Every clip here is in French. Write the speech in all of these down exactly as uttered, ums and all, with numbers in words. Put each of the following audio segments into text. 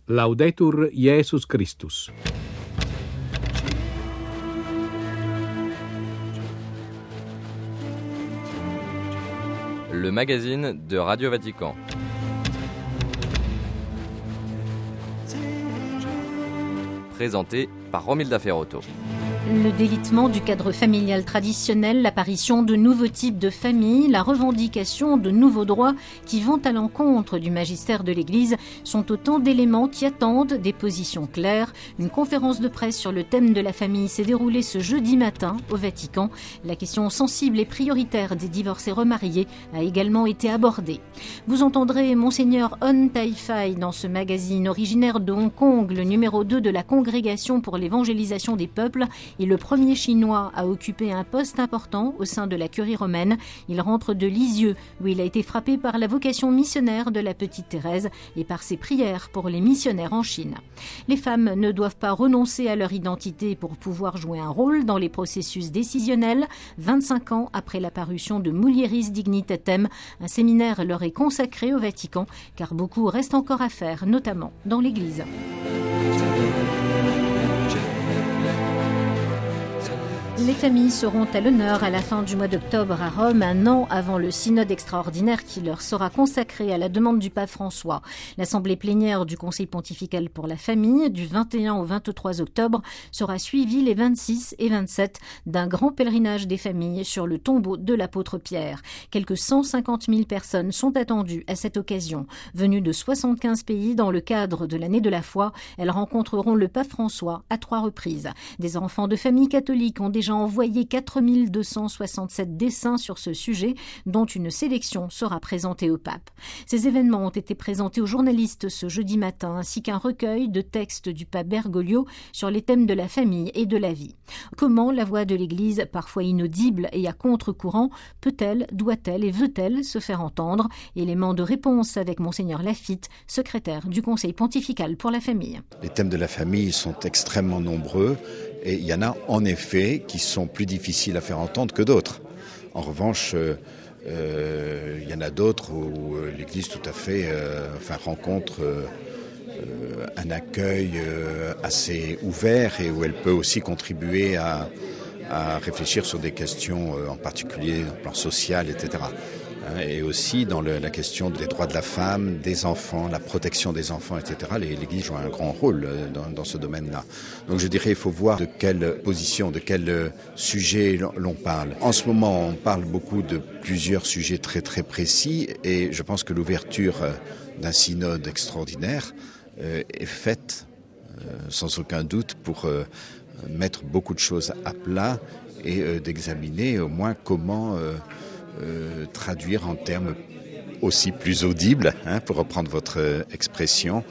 Laudetur Jesus Christus. Le magazine de Radio Vatican. Présenté par Romilda Ferrotto. Le délitement du cadre familial traditionnel, l'apparition de nouveaux types de familles, la revendication de nouveaux droits qui vont à l'encontre du magistère de l'Église sont autant d'éléments qui attendent des positions claires. Une conférence de presse sur le thème de la famille s'est déroulée ce jeudi matin au Vatican. La question sensible et prioritaire des divorcés remariés a également été abordée. Vous entendrez Monseigneur On Tai-Fai dans ce magazine originaire de Hong Kong, le numéro deux de la Congrégation pour l'évangélisation des peuples, et le premier chinois à occuper un poste important au sein de la curie romaine. Il rentre de Lisieux, où il a été frappé par la vocation missionnaire de la petite Thérèse et par ses prières pour les missionnaires en Chine. Les femmes ne doivent pas renoncer à leur identité pour pouvoir jouer un rôle dans les processus décisionnels. vingt-cinq ans après la parution de Mulieris Dignitatem, un séminaire leur est consacré au Vatican, car beaucoup reste encore à faire, notamment dans l'Église. Les familles seront à l'honneur à la fin du mois d'octobre à Rome, un an avant le synode extraordinaire qui leur sera consacré à la demande du pape François. L'assemblée plénière du Conseil pontifical pour la famille, du vingt et un au vingt-trois octobre, sera suivie les vingt-six et vingt-sept d'un grand pèlerinage des familles sur le tombeau de l'apôtre Pierre. Quelques cent cinquante mille personnes sont attendues à cette occasion. Venues de soixante-quinze pays dans le cadre de l'année de la foi, elles rencontreront le pape François à trois reprises. Des enfants de familles catholiques ont déjà envoyé quatre mille deux cent soixante-sept dessins sur ce sujet, dont une sélection sera présentée au pape. Ces événements ont été présentés aux journalistes ce jeudi matin, ainsi qu'un recueil de textes du pape Bergoglio sur les thèmes de la famille et de la vie. Comment la voix de l'Église, parfois inaudible et à contre-courant, peut-elle, doit-elle et veut-elle se faire entendre? Élément de réponse avec Monseigneur Laffitte, secrétaire du Conseil pontifical pour la famille. Les thèmes de la famille sont extrêmement nombreux. Et il y en a en effet qui sont plus difficiles à faire entendre que d'autres. En revanche, euh, euh, il y en a d'autres où l'Église tout à fait euh, enfin, rencontre euh, un accueil euh, assez ouvert et où elle peut aussi contribuer à, à réfléchir sur des questions euh, en particulier au plan social, et cetera. Et aussi dans le, la question des droits de la femme, des enfants, la protection des enfants, et cetera. L'Église joue un grand rôle dans, dans ce domaine-là. Donc je dirais il faut voir de quelle position, de quel sujet l'on parle. En ce moment, on parle beaucoup de plusieurs sujets très très précis et je pense que l'ouverture d'un synode extraordinaire euh, est faite euh, sans aucun doute pour euh, mettre beaucoup de choses à plat et euh, d'examiner au moins comment... Euh, Euh, traduire en termes aussi plus audibles, hein, pour reprendre votre euh, expression,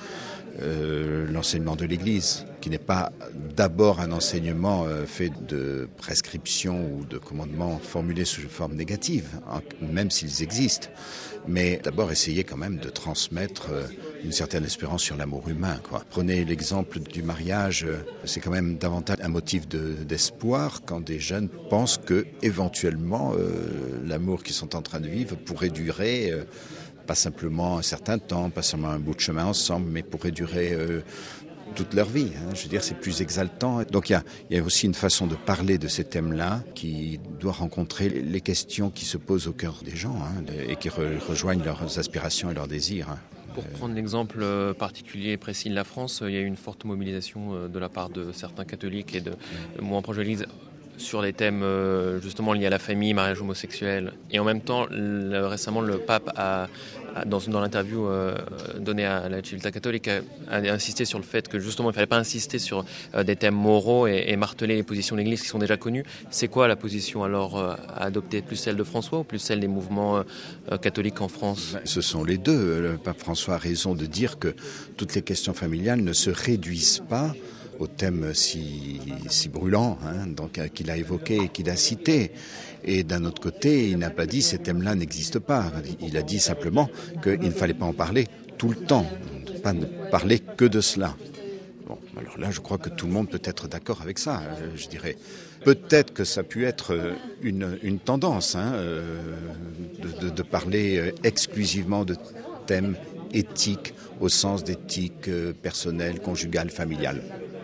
euh, l'enseignement de l'Église, qui n'est pas d'abord un enseignement euh, fait de prescriptions ou de commandements formulés sous forme négative, hein, même s'ils existent, mais d'abord essayer quand même de transmettre euh, une certaine espérance sur l'amour humain, quoi. Prenez l'exemple du mariage, euh, c'est quand même davantage un motif de, d'espoir quand des jeunes pensent que éventuellement euh, l'amour qu'ils sont en train de vivre pourrait durer euh, pas simplement un certain temps, pas seulement un bout de chemin ensemble, mais pourrait durer euh, toute leur vie. Hein. Je veux dire, c'est plus exaltant. Donc il y a, il y a aussi une façon de parler de ces thèmes-là qui doit rencontrer les questions qui se posent au cœur des gens, hein, et qui re- rejoignent leurs aspirations et leurs désirs. Hein. Pour prendre l'exemple particulier et précis de la France, il y a eu une forte mobilisation de la part de certains catholiques et de, de mouvements proches de l'Église sur les thèmes justement liés à la famille, mariage homosexuel. Et en même temps, le, récemment, le pape a, a dans, dans l'interview euh, donnée à la Civiltà Catholique, a, a insisté sur le fait que justement, il ne fallait pas insister sur euh, des thèmes moraux et, et marteler les positions de l'Église qui sont déjà connues. C'est quoi la position alors euh, à adopter? Plus celle de François ou plus celle des mouvements euh, catholiques en France? Ce sont les deux. Le pape François a raison de dire que toutes les questions familiales ne se réduisent pas au thème si, si brûlant, hein, donc, qu'il a évoqué et qu'il a cité. Et d'un autre côté, il n'a pas dit ces thèmes-là n'existent pas. Il a dit simplement qu'il ne fallait pas en parler tout le temps, pas ne parler que de cela. Bon, alors là, je crois que tout le monde peut être d'accord avec ça, je dirais. Peut-être que ça a pu être une, une tendance, hein, de, de, de parler exclusivement de thèmes éthique au sens d'éthique euh, personnelle, conjugale, familiale.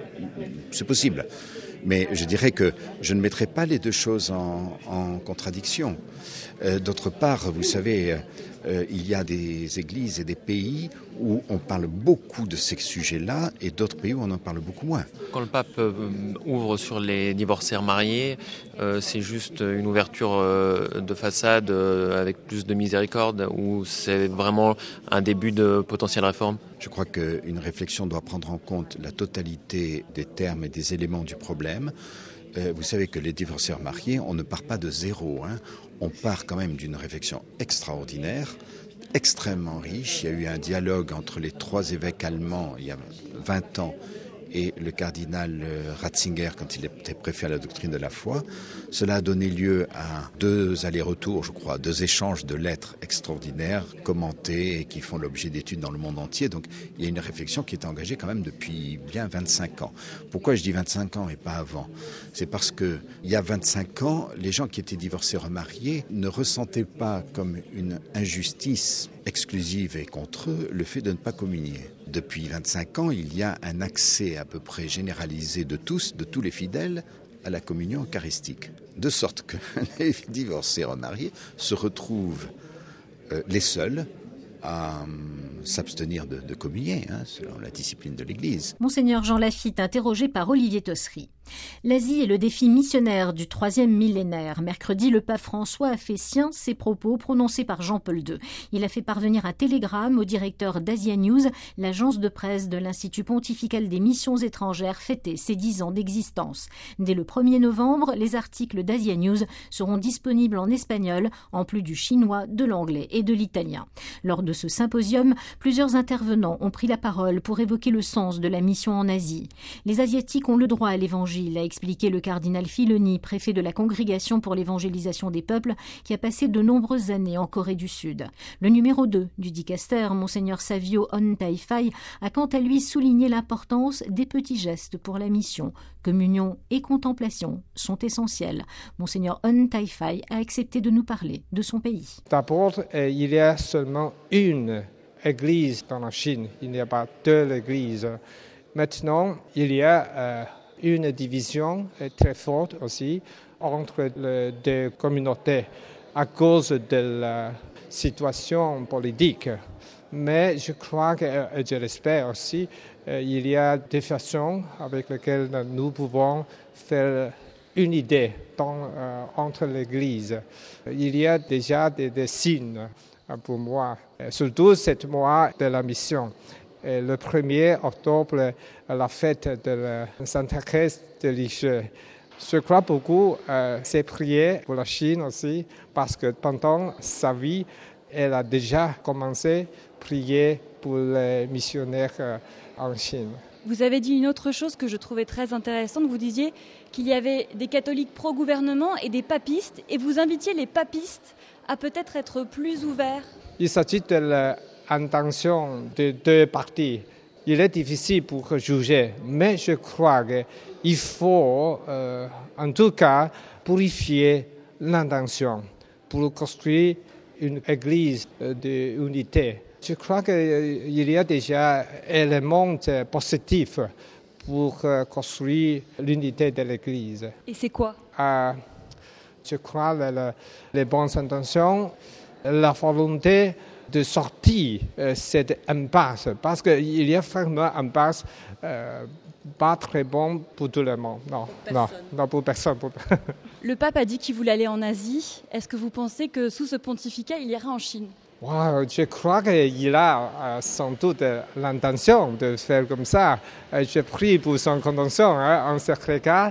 C'est possible. Mais je dirais que je ne mettrai pas les deux choses en, en contradiction. Euh, d'autre part, vous savez, euh, il y a des églises et des pays où on parle beaucoup de ces sujets-là et d'autres pays où on en parle beaucoup moins. Quand le pape euh, ouvre sur les divorcés mariés, euh, c'est juste une ouverture euh, de façade euh, avec plus de miséricorde ou c'est vraiment un début de potentielle réforme ? Je crois qu'une réflexion doit prendre en compte la totalité des termes et des éléments du problème. Euh, vous savez que les divorcés mariés, on ne part pas de zéro. Hein. On part quand même d'une réflexion extraordinaire, extrêmement riche. Il y a eu un dialogue entre les trois évêques allemands il y a vingt ans et le cardinal Ratzinger quand il était préfet à la doctrine de la foi. Cela a donné lieu à deux allers-retours, je crois, deux échanges de lettres extraordinaires, commentées et qui font l'objet d'études dans le monde entier. Donc il y a une réflexion qui est engagée quand même depuis bien vingt-cinq ans. Pourquoi je dis vingt-cinq ans et pas avant ? C'est parce que il y a vingt-cinq ans, les gens qui étaient divorcés remariés ne ressentaient pas comme une injustice exclusive et contre eux le fait de ne pas communier. Depuis vingt-cinq ans, il y a un accès à peu près généralisé de tous, de tous les fidèles, à la communion eucharistique. De sorte que les divorcés remariés se retrouvent euh, les seuls à euh, s'abstenir de, de communier, hein, selon la discipline de l'Église. Monseigneur Jean Lafitte, interrogé par Olivier Tossery. L'Asie est le défi missionnaire du troisième millénaire. Mercredi, le pape François a fait siens ces propos prononcés par Jean-Paul deux. Il a fait parvenir un télégramme au directeur d'Asia News, l'agence de presse de l'Institut pontifical des missions étrangères, fêtait ses dix ans d'existence. Dès le premier novembre, les articles d'Asia News seront disponibles en espagnol, en plus du chinois, de l'anglais et de l'italien. Lors de ce symposium, plusieurs intervenants ont pris la parole pour évoquer le sens de la mission en Asie. Les Asiatiques ont le droit à l'évangile, a expliqué le cardinal Filoni, préfet de la Congrégation pour l'évangélisation des peuples, qui a passé de nombreuses années en Corée du Sud. Le numéro deux du dicaster, Monseigneur Savio On Taifai, a quant à lui souligné l'importance des petits gestes pour la mission. Communion et contemplation sont essentiels. Monseigneur On Taifai a accepté de nous parler de son pays. D'abord, euh, il y a seulement une église dans la Chine. Il n'y a pas deux églises. Maintenant, il y a euh, une division très forte aussi entre les deux communautés à cause de la situation politique. Mais je crois que, et je l'espère aussi, il y a des façons avec lesquelles nous pouvons faire une idée dans, euh, entre l'Église. Il y a déjà des, des signes pour moi, surtout cette mois de la mission. Et le premier octobre, la fête de la Sainte Thérèse de Lisieux. Je crois beaucoup à ses prières pour la Chine aussi, parce que pendant sa vie, elle a déjà commencé à prier pour les missionnaires en Chine. Vous avez dit une autre chose que je trouvais très intéressante. Vous disiez qu'il y avait des catholiques pro-gouvernement et des papistes, et vous invitiez les papistes à peut-être être plus ouverts. Il s'agit de la intention de deux parties. Il est difficile pour juger, mais je crois qu'il faut, euh, en tout cas, purifier l'intention pour construire une église d'unité. Je crois qu'il y a déjà des éléments positifs pour construire l'unité de l'église. Et c'est quoi ? euh, Je crois les, les bonnes intentions, la volonté de sortir euh, cette impasse, parce qu'il y a vraiment une impasse euh, pas très bonne pour tout le monde. Non, non, non, pour personne. Pour... Le pape a dit qu'il voulait aller en Asie. Est-ce que vous pensez que sous ce pontificat, il ira en Chine ? Wow, je crois qu'il a euh, sans doute l'intention de faire comme ça. Euh, je prie pour son intention hein, en ce cas.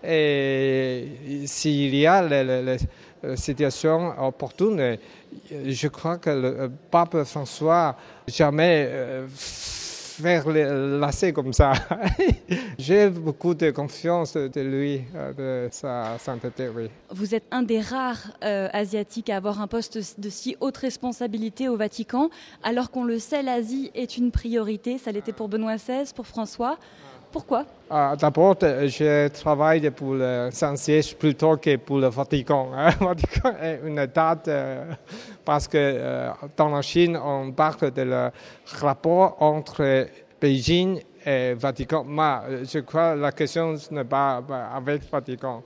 Et s'il y a les, les, les situations opportunes, je crois que le pape François jamais euh, faire les lacets comme ça. J'ai beaucoup de confiance de lui, de sa sainteté, oui. Vous êtes un des rares euh, Asiatiques à avoir un poste de si haute responsabilité au Vatican, alors qu'on le sait, l'Asie est une priorité. Ça l'était pour Benoît seize, pour François. Pourquoi ? Ah, d'abord, je travaille pour le Saint-Siège plutôt que pour le Vatican. Le Vatican est une date euh, parce que euh, dans la Chine, on parle de le rapport entre Beijing et Vatican. Mais je crois que la question n'est pas avec Vatican.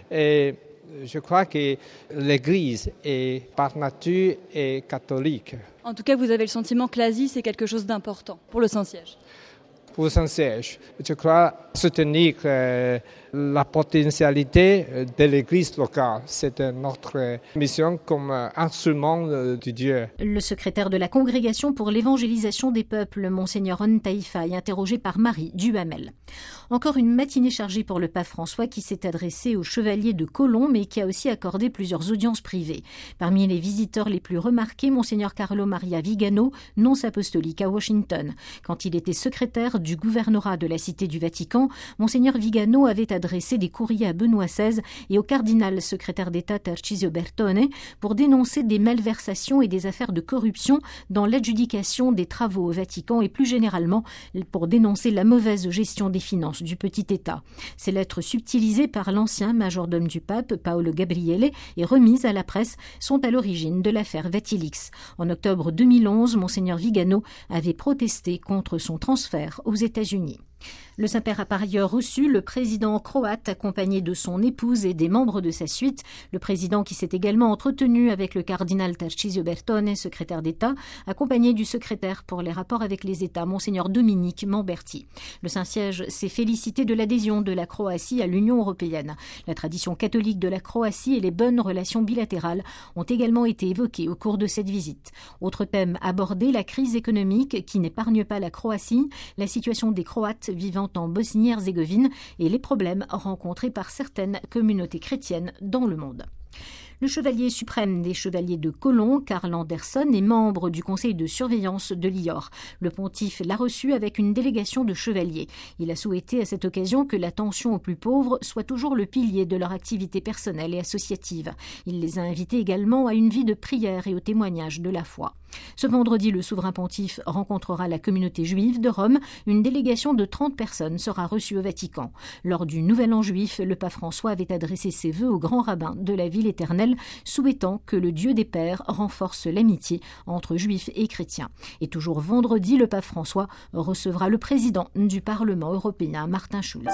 Et je crois que l'Église est par nature est catholique. En tout cas, vous avez le sentiment que l'Asie, c'est quelque chose d'important pour le Saint-Siège. Pour le Saint-Siège, je crois soutenir euh, la potentialité de l'Église locale. C'est notre mission comme instrument de Dieu. Le secrétaire de la Congrégation pour l'évangélisation des peuples, Monseigneur On Taïfai, interrogé par Marie Duhamel. Encore une matinée chargée pour le pape François qui s'est adressé aux chevaliers de Colomb mais qui a aussi accordé plusieurs audiences privées. Parmi les visiteurs les plus remarqués, Monseigneur Carlo Maria Vigano, nonce apostolique à Washington. Quand il était secrétaire du gouvernorat de la Cité du Vatican, Monseigneur Vigano avait adressé des courriers à Benoît seize et au cardinal secrétaire d'État Tarcisio Bertone pour dénoncer des malversations et des affaires de corruption dans l'adjudication des travaux au Vatican et plus généralement pour dénoncer la mauvaise gestion des finances du petit État. Ces lettres subtilisées par l'ancien majordome du pape, Paolo Gabriele, et remises à la presse sont à l'origine de l'affaire Vatilix. En octobre deux mille onze, Monseigneur Vigano avait protesté contre son transfert aux États-Unis. Le Saint-Père a par ailleurs reçu le président croate accompagné de son épouse et des membres de sa suite. Le président qui s'est également entretenu avec le cardinal Tarcisio Bertone, secrétaire d'État, accompagné du secrétaire pour les rapports avec les États, Monseigneur Dominique Mamberti. Le Saint-Siège s'est félicité de l'adhésion de la Croatie à l'Union européenne. La tradition catholique de la Croatie et les bonnes relations bilatérales ont également été évoquées au cours de cette visite. Autre thème abordé, la crise économique qui n'épargne pas la Croatie, la situation des Croates vivant en Bosnie-Herzégovine et les problèmes rencontrés par certaines communautés chrétiennes dans le monde. Le chevalier suprême des chevaliers de Colomb, Karl Anderson, est membre du conseil de surveillance de l'I O R. Le pontife l'a reçu avec une délégation de chevaliers. Il a souhaité à cette occasion que l'attention aux plus pauvres soit toujours le pilier de leur activité personnelle et associative. Il les a invités également à une vie de prière et au témoignage de la foi. Ce vendredi, le souverain pontife rencontrera la communauté juive de Rome. Une délégation de trente personnes sera reçue au Vatican. Lors du Nouvel An juif, le pape François avait adressé ses vœux au grand rabbin de la ville éternelle, souhaitant que le Dieu des pères renforce l'amitié entre juifs et chrétiens. Et toujours vendredi, le pape François recevra le président du Parlement européen, Martin Schulz.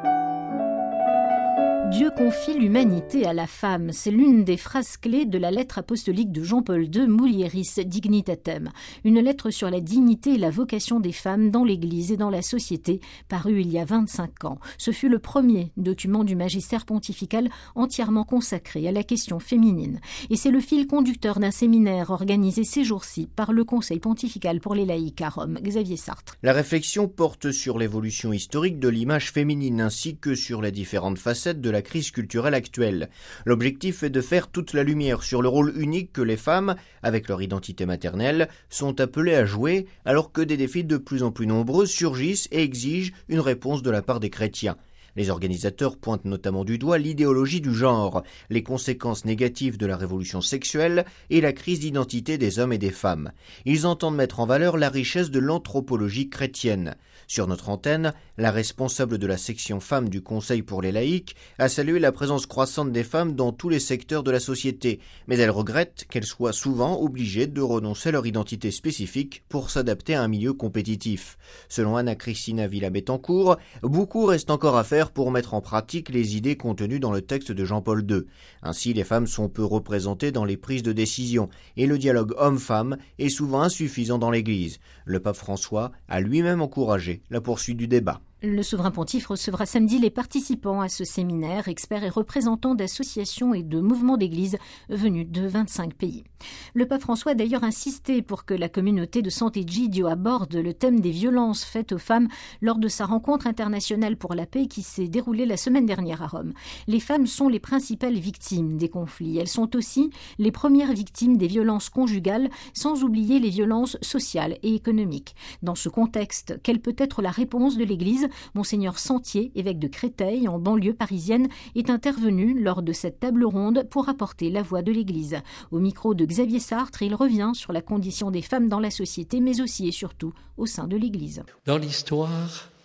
Dieu confie l'humanité à la femme. C'est l'une des phrases clés de la lettre apostolique de Jean-Paul deux, Mulieris Dignitatem. Une lettre sur la dignité et la vocation des femmes dans l'Église et dans la société, parue il y a vingt-cinq ans. Ce fut le premier document du magistère pontifical entièrement consacré à la question féminine. Et c'est le fil conducteur d'un séminaire organisé ces jours-ci par le Conseil pontifical pour les laïcs à Rome. Xavier Sartre. La réflexion porte sur l'évolution historique de l'image féminine ainsi que sur les différentes facettes de la crise culturelle actuelle. L'objectif est de faire toute la lumière sur le rôle unique que les femmes, avec leur identité maternelle, sont appelées à jouer, alors que des défis de plus en plus nombreux surgissent et exigent une réponse de la part des chrétiens. Les organisateurs pointent notamment du doigt l'idéologie du genre, les conséquences négatives de la révolution sexuelle et la crise d'identité des hommes et des femmes. Ils entendent mettre en valeur la richesse de l'anthropologie chrétienne. Sur notre antenne, la responsable de la section femmes du Conseil pour les laïcs a salué la présence croissante des femmes dans tous les secteurs de la société, mais elle regrette qu'elles soient souvent obligées de renoncer à leur identité spécifique pour s'adapter à un milieu compétitif. Selon Anna-Christina Villa-Bettencourt, beaucoup reste encore à faire pour mettre en pratique les idées contenues dans le texte de Jean-Paul deux. Ainsi, les femmes sont peu représentées dans les prises de décision et le dialogue homme-femme est souvent insuffisant dans l'Église. Le pape François a lui-même encouragé la poursuite du débat. Le souverain pontife recevra samedi les participants à ce séminaire, experts et représentants d'associations et de mouvements d'église venus de vingt-cinq pays. Le pape François a d'ailleurs insisté pour que la communauté de Sant'Egidio aborde le thème des violences faites aux femmes lors de sa rencontre internationale pour la paix qui s'est déroulée la semaine dernière à Rome. Les femmes sont les principales victimes des conflits. Elles sont aussi les premières victimes des violences conjugales, sans oublier les violences sociales et économiques. Dans ce contexte, quelle peut être la réponse de l'Église ? Monseigneur Sentier, évêque de Créteil, en banlieue parisienne, est intervenu lors de cette table ronde pour apporter la voix de l'Église. Au micro de Xavier Sartre, il revient sur la condition des femmes dans la société, mais aussi et surtout au sein de l'Église. Dans l'histoire,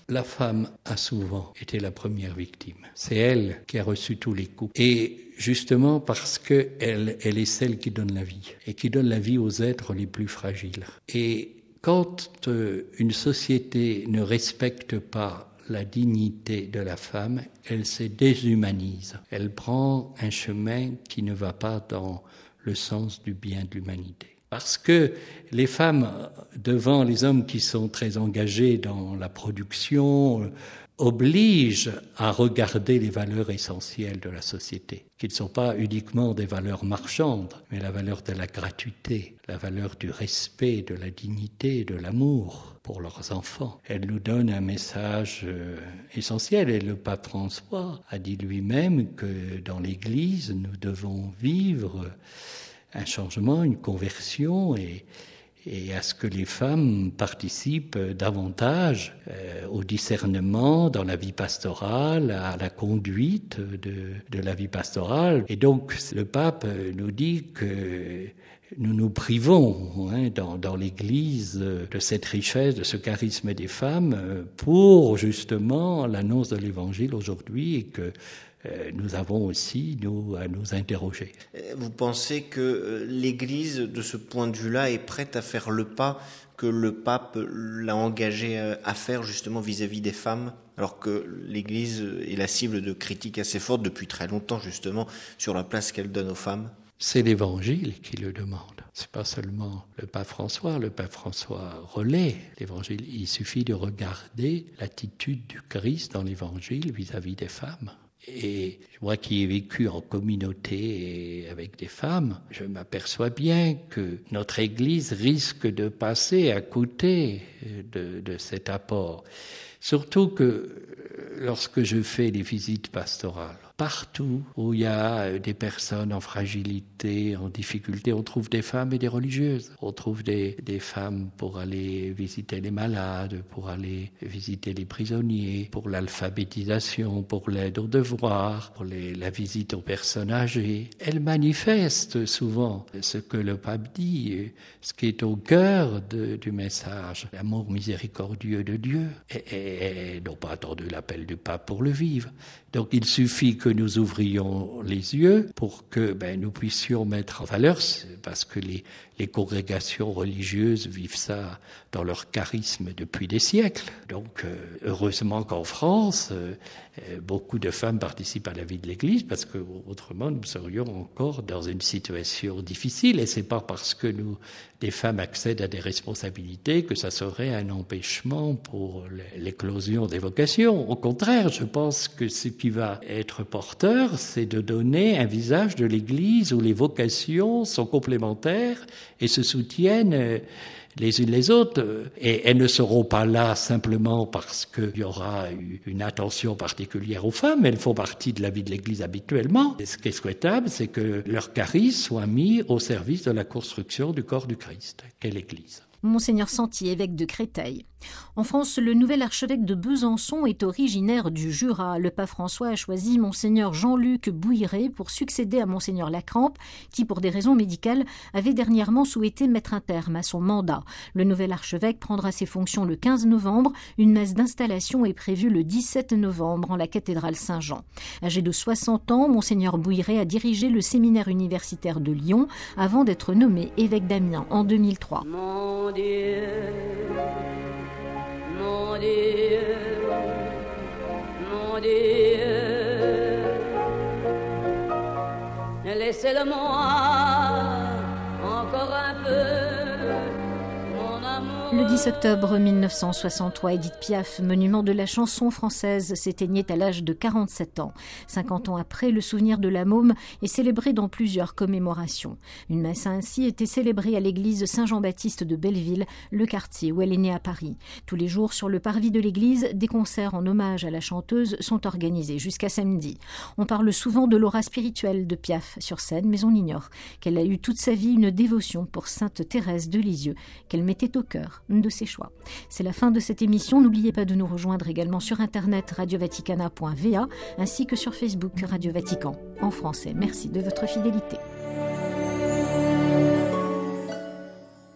La femme a souvent été la première victime. C'est elle qui a reçu tous les coups. Et justement parce qu'elle elle est celle qui donne la vie, et qui donne la vie aux êtres les plus fragiles. Et quand euh, une société ne respecte pas la dignité de la femme, elle se déshumanise. Elle prend un chemin qui ne va pas dans le sens du bien de l'humanité. Parce que les femmes, devant les hommes qui sont très engagés dans la production, euh, obligent à regarder les valeurs essentielles de la société, qui ne sont pas uniquement des valeurs marchandes, mais la valeur de la gratuité, la valeur du respect, de la dignité, de l'amour pour leurs enfants. Elle nous donne un message euh, essentiel, et le pape François a dit lui-même que dans l'Église, nous devons vivre un changement, une conversion, et, et à ce que les femmes participent davantage euh, au discernement dans la vie pastorale, à la conduite de, de la vie pastorale. Et donc le pape nous dit que nous nous privons hein, dans, dans l'Église de cette richesse, de ce charisme des femmes pour justement l'annonce de l'Évangile aujourd'hui, et que nous avons aussi, nous, à nous interroger. Vous pensez que l'Église, de ce point de vue-là, est prête à faire le pas que le pape l'a engagé à faire justement vis-à-vis des femmes, alors que l'Église est la cible de critiques assez fortes depuis très longtemps, justement, sur la place qu'elle donne aux femmes? C'est l'Évangile qui le demande. C'est pas seulement le pape François. Le pape François relaie l'Évangile. Il suffit de regarder l'attitude du Christ dans l'Évangile vis-à-vis des femmes. Et moi qui ai vécu en communauté et avec des femmes, je m'aperçois bien que notre Église risque de passer à côté de, de cet apport. Surtout que lorsque je fais des visites pastorales, partout où il y a des personnes en fragilité, en difficulté, on trouve des femmes et des religieuses. On trouve des, des femmes pour aller visiter les malades, pour aller visiter les prisonniers, pour l'alphabétisation, pour l'aide aux devoirs, pour les, la visite aux personnes âgées. Elles manifestent souvent ce que le pape dit, ce qui est au cœur de, du message, l'amour miséricordieux de Dieu. Et, et, et n'ont pas attendu l'appel du pape pour le vivre. Donc il suffit que nous ouvrions les yeux pour que ben, nous puissions mettre en valeur, parce que les, les congrégations religieuses vivent ça dans leur charisme depuis des siècles. Donc euh, heureusement qu'en France, euh, beaucoup de femmes participent à la vie de l'Église, parce que autrement nous serions encore dans une situation difficile. Et c'est pas parce que nous, des femmes accèdent à des responsabilités que ça serait un empêchement pour l'éclosion des vocations. Au contraire, je pense que ce qui va être porteur, c'est de donner un visage de l'Église où les vocations sont complémentaires et se soutiennent les unes les autres. Et elles ne seront pas là simplement parce qu'il y aura une attention particulière aux femmes. Elles font partie de la vie de l'Église habituellement. Et ce qui est souhaitable, c'est que leur charisme soit mis au service de la construction du corps du Christ, qu'est l'Église. Monseigneur Santi, évêque de Créteil. En France, le nouvel archevêque de Besançon est originaire du Jura. Le pape François a choisi Monseigneur Jean-Luc Bouilleret pour succéder à Monseigneur Lacrampe, qui, pour des raisons médicales, avait dernièrement souhaité mettre un terme à son mandat. Le nouvel archevêque prendra ses fonctions le quinze novembre. Une messe d'installation est prévue le dix-sept novembre en la cathédrale Saint-Jean. Âgé de soixante ans, Monseigneur Bouilleret a dirigé le séminaire universitaire de Lyon avant d'être nommé évêque d'Amiens en deux mille trois. Mon Dieu, mon Dieu, mon Dieu, laissez-le-moi encore un peu, mon amour. Le dix octobre mille neuf cent soixante-trois, Édith Piaf, monument de la chanson française, s'éteignait à l'âge de quarante-sept ans. cinquante ans après, le souvenir de la môme est célébré dans plusieurs commémorations. Une messe a ainsi été célébrée à l'église Saint-Jean-Baptiste de Belleville, le quartier où elle est née à Paris. Tous les jours, sur le parvis de l'église, des concerts en hommage à la chanteuse sont organisés jusqu'à samedi. On parle souvent de l'aura spirituelle de Piaf sur scène, mais on ignore qu'elle a eu toute sa vie une dévotion pour Sainte Thérèse de Lisieux, qu'elle mettait au cœur de ses choix. C'est la fin de cette émission. N'oubliez pas de nous rejoindre également sur internet radio vaticana point v a ainsi que sur Facebook Radio Vatican en français. Merci de votre fidélité.